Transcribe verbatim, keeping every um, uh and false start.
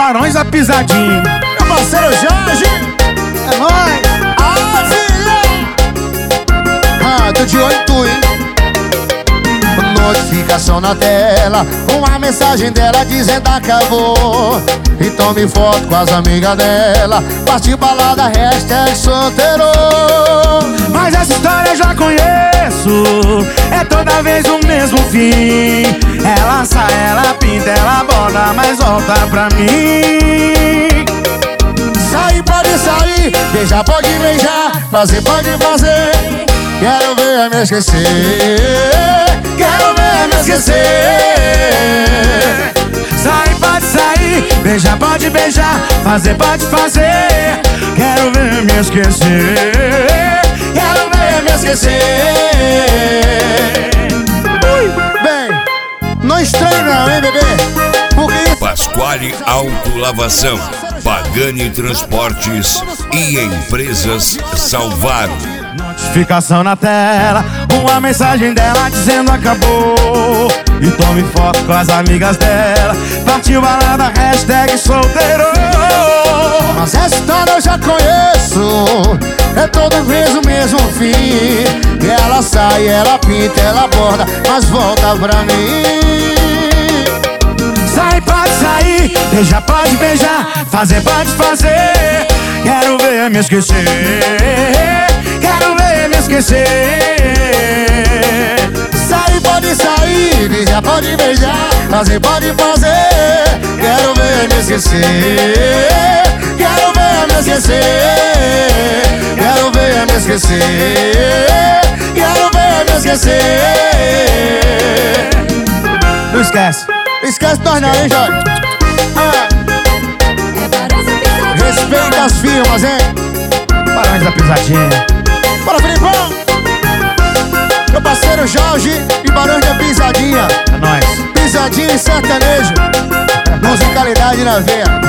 Barões da Pisadinha. Meu parceiro Jorge, é nóis. Ah, filha! Ah, tô de olho em tu, hein? Notificação na tela, uma mensagem dela dizendo acabou. E tome foto com as amigas dela, partiu balada, hashtag solteiro. Mas essa história eu já conheço, é toda vez o mesmo fim. Ela sai, ela pinta, ela borda, mas volta pra mim. Sair pode sair, beijar pode beijar, fazer pode fazer. Quero ver me esquecer, quero ver me esquecer. Sair pode sair, beijar pode beijar, fazer pode fazer. Quero ver me esquecer, quero ver me esquecer. Ui. Bem, não estranho não, hein, bebê? Porque Pasquale Autolavação, Pagani Transportes e Empresas Salvaram. Notificação na tela, uma mensagem dela dizendo acabou. E tome foto com as amigas dela, partiu balada, hashtag solteiro. mas essa história eu já conheço, é toda vez o mesmo fim. E ela sai, ela pinta, ela borda, mas volta pra mim. Sai pode sair, beijar pode beijar, fazer pode fazer. Quero ver me esquecer, quero ver me esquecer. Sair pode sair, beijar pode beijar, fazer pode fazer. Quero ver me esquecer, quero ver me esquecer. Quero ver me esquecer, quero ver me esquecer. Não esquece. Esquece nós não, hein, Jorge? Ah. Respeita as firmas, hein? Barões da Pisadinha. Bora, Filipão! Meu parceiro Jorge e Barões da Pisadinha. É nóis. Pisadinha e sertanejo. Musicalidade na veia.